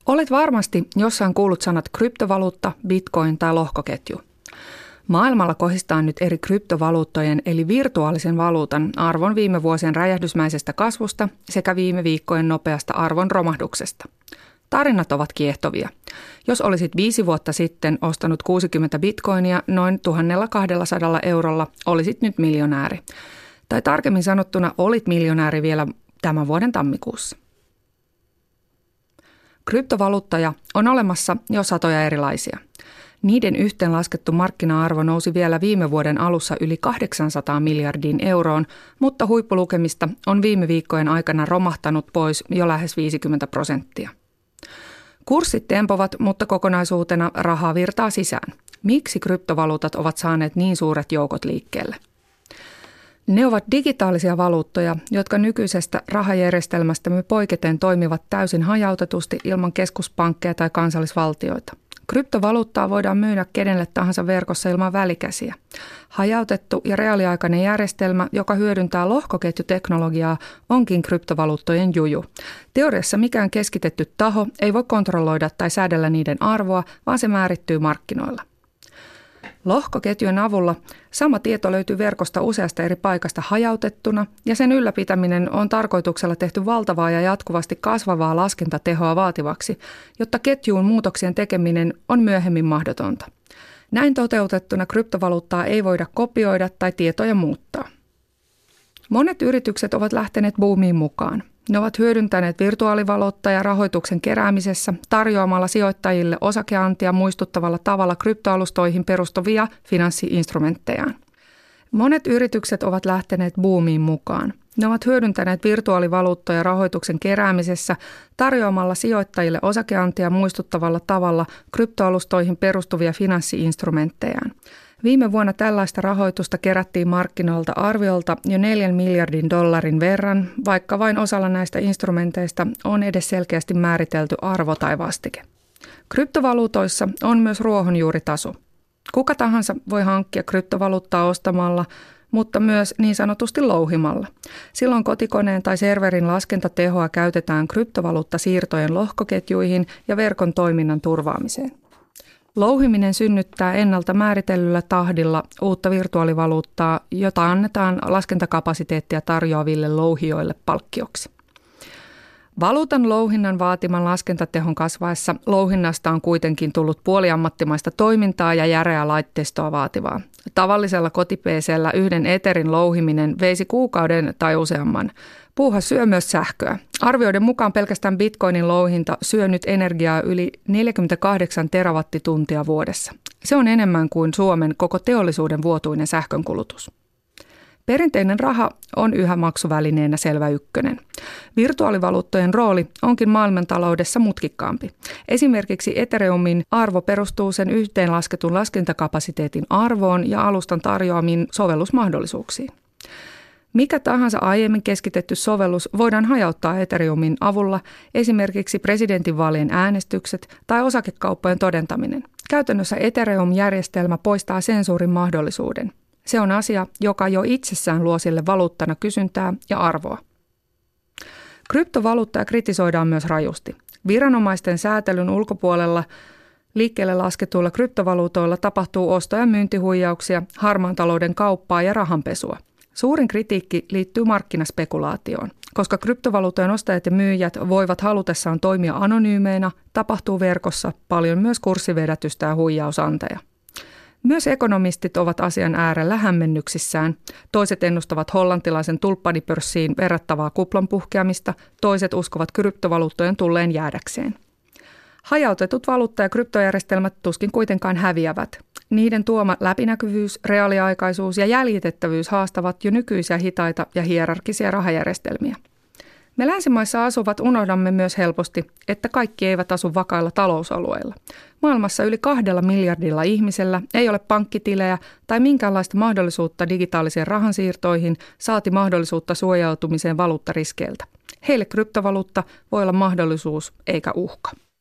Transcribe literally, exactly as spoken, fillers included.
Olet varmasti jossain kuullut sanat kryptovaluutta, bitcoin tai lohkoketju. Maailmalla kohistaa nyt eri kryptovaluuttojen eli virtuaalisen valuutan arvon viime vuosien räjähdysmäisestä kasvusta sekä viime viikkojen nopeasta arvon romahduksesta. Tarinat ovat kiehtovia. Jos olisit viisi vuotta sitten ostanut kuusikymmentä bitcoinia noin tuhatkaksisataa eurolla, olisit nyt miljonääri. Tai tarkemmin sanottuna olit miljonääri vielä tämän vuoden tammikuussa. Kryptovaluuttoja on olemassa jo satoja erilaisia. Niiden yhteenlaskettu markkina-arvo nousi vielä viime vuoden alussa yli kahdeksansataa miljardiin euroon, mutta huippulukemista on viime viikkojen aikana romahtanut pois jo lähes viisikymmentä prosenttia. Kurssit tempovat, mutta kokonaisuutena rahaa virtaa sisään. Miksi kryptovaluutat ovat saaneet niin suuret joukot liikkeelle? Ne ovat digitaalisia valuuttoja, jotka nykyisestä rahajärjestelmästämme poiketen toimivat täysin hajautetusti ilman keskuspankkeja tai kansallisvaltioita. Kryptovaluuttaa voidaan myydä kenelle tahansa verkossa ilman välikäsiä. Hajautettu ja reaaliaikainen järjestelmä, joka hyödyntää lohkoketjuteknologiaa, onkin kryptovaluuttojen juju. Teoriassa mikään keskitetty taho ei voi kontrolloida tai säädellä niiden arvoa, vaan se määrittyy markkinoilla. Lohkoketjujen avulla sama tieto löytyy verkosta useasta eri paikasta hajautettuna ja sen ylläpitäminen on tarkoituksella tehty valtavaa ja jatkuvasti kasvavaa laskentatehoa vaativaksi, jotta ketjuun muutoksien tekeminen on myöhemmin mahdotonta. Näin toteutettuna kryptovaluuttaa ei voida kopioida tai tietoja muuttaa. Monet yritykset ovat lähteneet buumiin mukaan. Ne ovat hyödyntäneet virtuaalivaluuttaa rahoituksen keräämisessä tarjoamalla sijoittajille osakeantia muistuttavalla tavalla kryptoalustoihin perustuvia finanssi-instrumenttejaan. Monet yritykset ovat lähteneet buumiin mukaan. Ne ovat hyödyntäneet virtuaalivaluuttaa rahoituksen keräämisessä tarjoamalla sijoittajille osakeantia muistuttavalla tavalla kryptoalustoihin perustuvia finanssi-instrumenttejaan. Viime vuonna tällaista rahoitusta kerättiin markkinoilta arviolta jo neljän miljardin dollarin verran, vaikka vain osalla näistä instrumenteista on edes selkeästi määritelty arvo tai vastike. Kryptovaluutoissa on myös ruohonjuuritaso. Kuka tahansa voi hankkia kryptovaluuttaa ostamalla, mutta myös niin sanotusti louhimalla. Silloin kotikoneen tai serverin laskentatehoa käytetään kryptovaluuttasiirtojen lohkoketjuihin ja verkon toiminnan turvaamiseen. Louhiminen synnyttää ennalta määritellyllä tahdilla uutta virtuaalivaluuttaa, jota annetaan laskentakapasiteettia tarjoaville louhijoille palkkioksi. Valuutan louhinnan vaatiman laskentatehon kasvaessa louhinnasta on kuitenkin tullut puoliammattimaista toimintaa ja järeää laitteistoa vaativaa. Tavallisella koti-PC:llä yhden eterin louhiminen veisi kuukauden tai useamman. Puuha syö myös sähköä. Arvioiden mukaan pelkästään bitcoinin louhinta syö nyt energiaa yli neljäkymmentäkahdeksan terawattituntia vuodessa. Se on enemmän kuin Suomen koko teollisuuden vuotuinen sähkönkulutus. Perinteinen raha on yhä maksuvälineenä selvä ykkönen. Virtuaalivaluuttojen rooli onkin maailmantaloudessa mutkikkaampi. Esimerkiksi Ethereumin arvo perustuu sen yhteenlasketun laskentakapasiteetin arvoon ja alustan tarjoamiin sovellusmahdollisuuksiin. Mikä tahansa aiemmin keskitetty sovellus voidaan hajauttaa Ethereumin avulla, esimerkiksi presidentinvaalien äänestykset tai osakekauppojen todentaminen. Käytännössä Ethereum-järjestelmä poistaa sensuurin mahdollisuuden. Se on asia, joka jo itsessään luo sille valuuttana kysyntää ja arvoa. Kryptovaluuttaa kritisoidaan myös rajusti. Viranomaisten säätelyn ulkopuolella liikkeelle lasketuilla kryptovaluutoilla tapahtuu osto- ja myyntihuijauksia, harmaan talouden kauppaa ja rahanpesua. Suurin kritiikki liittyy markkinaspekulaatioon. Koska kryptovaluutojen ostajat ja myyjät voivat halutessaan toimia anonyymeina, tapahtuu verkossa paljon myös kurssivedätystä ja huijausanteja. Myös ekonomistit ovat asian äärellä hämmennyksissään. Toiset ennustavat hollantilaisen tulppanipörssiin verrattavaa kuplan puhkeamista, toiset uskovat kryptovaluuttojen tulleen jäädäkseen. Hajautetut valuutta- ja kryptojärjestelmät tuskin kuitenkaan häviävät. Niiden tuoma läpinäkyvyys, reaaliaikaisuus ja jäljitettävyys haastavat jo nykyisiä hitaita ja hierarkisia rahajärjestelmiä. Me länsimaissa asuvat unohdamme myös helposti, että kaikki eivät asu vakailla talousalueilla. Maailmassa yli kahdella miljardilla ihmisellä ei ole pankkitilejä tai minkäänlaista mahdollisuutta digitaalisiin rahansiirtoihin, saati mahdollisuutta suojautumiseen valuuttariskeiltä. Heille kryptovaluutta voi olla mahdollisuus eikä uhka.